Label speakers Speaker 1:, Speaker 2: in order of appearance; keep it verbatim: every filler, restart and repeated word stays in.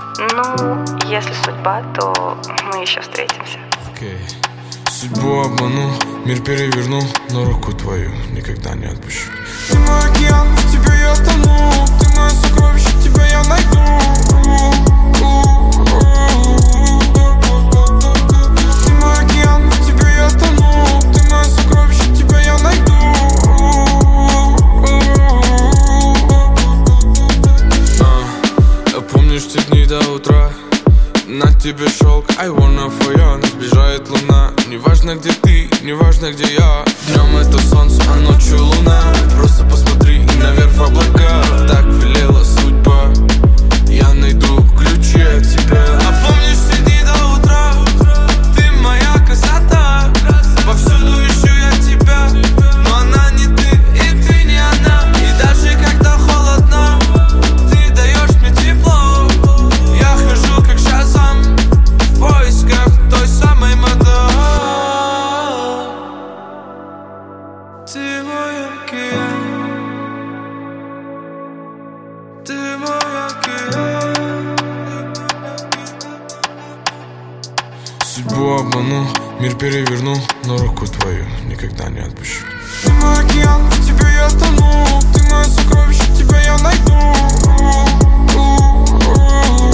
Speaker 1: Ну, если судьба, то мы еще встретимся.
Speaker 2: Окей. Судьбу обману, мир переверну, но руку твою никогда не отпущу.
Speaker 3: Ты мой океан, в тебе я тону. Ты мое сокровище, тебя я найду. Ты мой океан, в тебе я тону. Ты мое сокровище, тебя я найду.
Speaker 2: А, помнишь те дни до утра? На тебе шелк, I wanna for you. Сбежает луна. Неважно где ты, неважно где я. Днем это солнце, а ночью луна. Просто посмотри наверх в облака. Так велела судьба. Я найду ключи от тебя.
Speaker 3: А помнишь все дни до утра? Ты моя красота. Повсюду ищу я тебя, но она не ты, и ты не она. И даже когда холодно, ты даешь мне тепло. Я хожу как Шазам в поисках той самой мадам. Ты мой океан. Ты мой океан.
Speaker 2: Судьбу обману, мир переверну, но руку твою никогда не отпущу.
Speaker 3: Ты мой океан, в тебе я тону. Ты мое сокровище, тебя я найду.